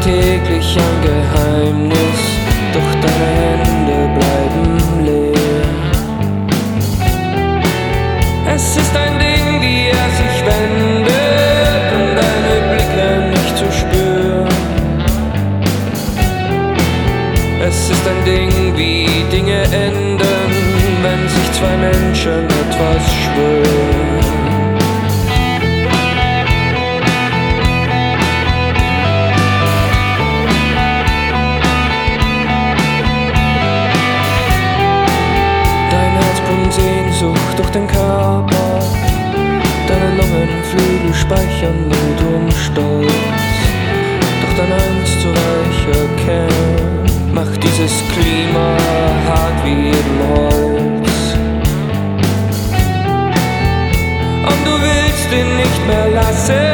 täglich ein Geheimnis, doch deine Hände bleiben leer. Es ist ein Ding, wie er sich wendet und deine Blicke nicht zu spüren. Es ist ein Ding, wie Dinge enden, wenn sich zwei Menschen etwas schwören. Sehnsucht durch den Körper, deine Lungenflügel speichern Mut und Stolz. Doch dein einst so weicher Kern macht dieses Klima hart wie eben Holz. Und du willst ihn nicht mehr lassen.